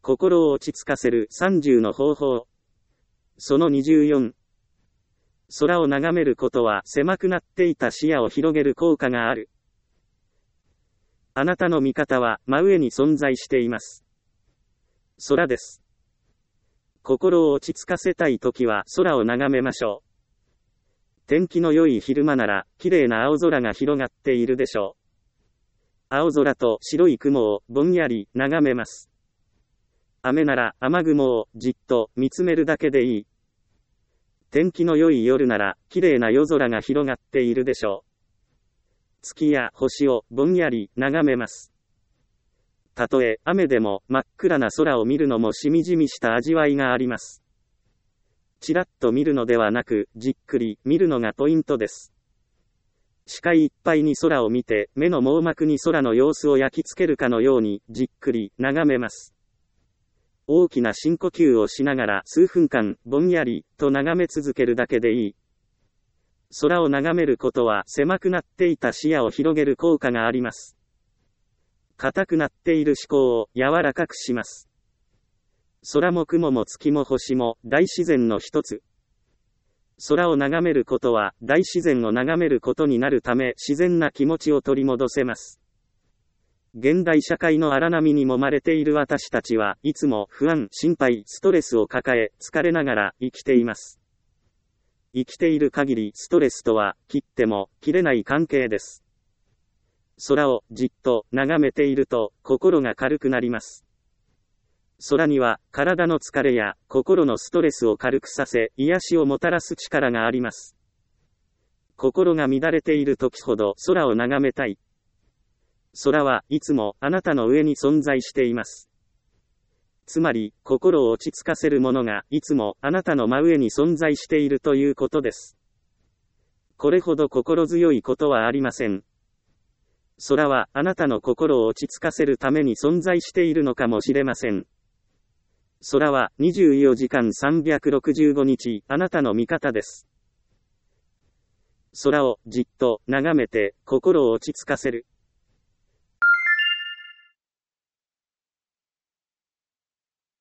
心を落ち着かせる30の方法。その24。空を眺めることは狭くなっていた視野を広げる効果がある。あなたの味方は真上に存在しています。空です。心を落ち着かせたいときは空を眺めましょう。天気の良い昼間なら、綺麗な青空が広がっているでしょう。青空と白い雲をぼんやり眺めます。雨なら雨雲をじっと見つめるだけでいい。天気の良い夜なら、綺麗な夜空が広がっているでしょう。月や星をぼんやり眺めます。たとえ雨でも真っ暗な空を見るのもしみじみした味わいがあります。ちらっと見るのではなく、じっくり見るのがポイントです。視界いっぱいに空を見て、目の網膜に空の様子を焼き付けるかのように、じっくり眺めます。大きな深呼吸をしながら数分間、ぼんやりと眺め続けるだけでいい。空を眺めることは狭くなっていた視野を広げる効果があります。硬くなっている思考を柔らかくします。空も雲も月も星も大自然の一つ。空を眺めることは大自然を眺めることになるため自然な気持ちを取り戻せます。現代社会の荒波に揉まれている私たちはいつも不安、心配、ストレスを抱え、疲れながら生きています。生きている限りストレスとは切っても切れない関係です。空をじっと眺めていると心が軽くなります。空には体の疲れや心のストレスを軽くさせ癒しをもたらす力があります。心が乱れている時ほど空を眺めたい。空はいつもあなたの上に存在しています。つまり心を落ち着かせるものがいつもあなたの真上に存在しているということです。これほど心強いことはありません。空はあなたの心を落ち着かせるために存在しているのかもしれません。空は24時間365日、あなたの味方です。空をじっと眺めて心を落ち着かせる。